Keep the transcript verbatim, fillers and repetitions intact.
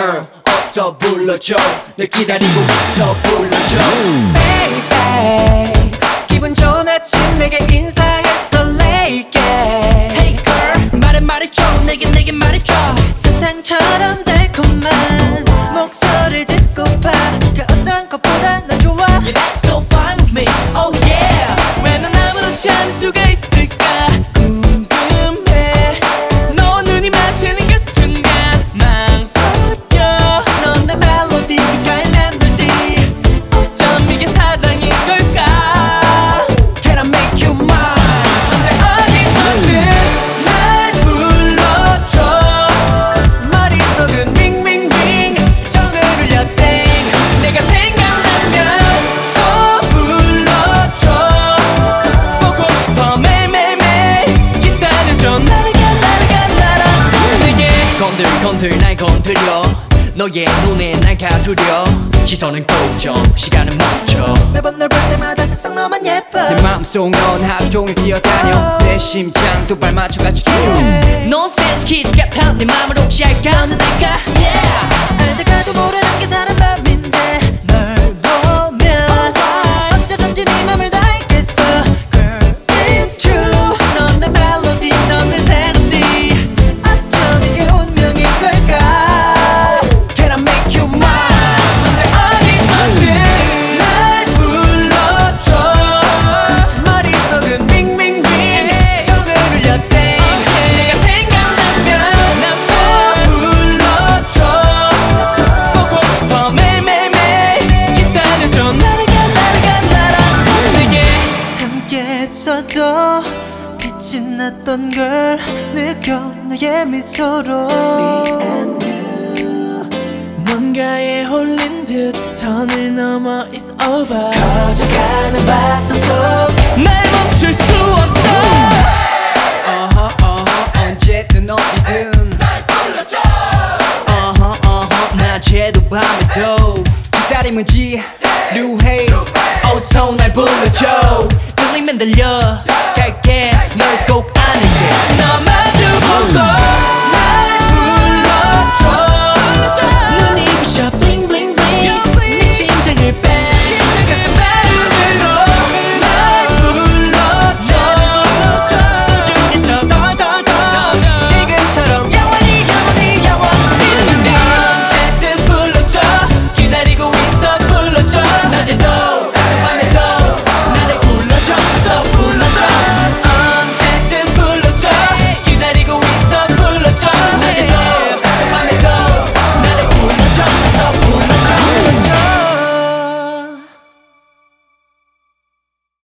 girl 어서 불러줘 널 기다리고 있어 불러줘 Baby 기분 좋은 아침 내게 인사해 설레게 Hey girl 말해 말해줘 내게 내게 말해줘 사탕처럼 달콤한 목소리를 듣고파 그 어떤 것보다 난 좋아 Yeah that's so fine with me oh yeah 왜 난 아무렇지 않을 수가 있을까 궁금해 너 눈이 마주치는 그 순간 망설여 넌 내 멜로디가 맴돌지 어쩜 이게 사랑인 걸까 Can I make you mine 언제 어디서든 날 불러줘 머릿속은 링링링 종을 울려 땡 내가 생각나면 또 불러줘 보고 싶어 매일매일매일 기다려줘 날아가 날아가 날아 내게 건들 건들 날 건드려 너의 눈에 날 가두려 시선은 고정 시간은 멈춰 매번 널 볼 때마다 세상 너만 예뻐 내 마음속 넌 하루 종일 뛰어다녀 내 심장 두 발 맞춰가지고 뛰어 Nonsense kids 같아 내 맘을 혹시 알까 너는 알까 yeah 알다가도 모르는 게 사람 맘인데 널 보면 어째선지 네 맘을 다 알겠어 Girl it's true 넌 내 멜로디 넌 내 새롭지 어쩜 이게 운명인 걸까 Can I make you mine 언제 어디서든 날 불러줘 머릿속은 링링링 종을 울려 땡 내가 생각나면 난 또 불러줘 보고 싶어 매일매일매일 기다려줘 날아가 날아가 날아 내게 함께 있어도 빛이 났던 걸 느껴 너의 미소로 Me and you 뭔가에 홀린 듯 선을 넘어 It's over 커져가는 바람 속날 멈출 수 없어 어허 어허 언제든 어디든 날 불러줘 어허 어허 낮에도 밤에도 기다림은 지루해 어서 날 불러줘 들리면 들려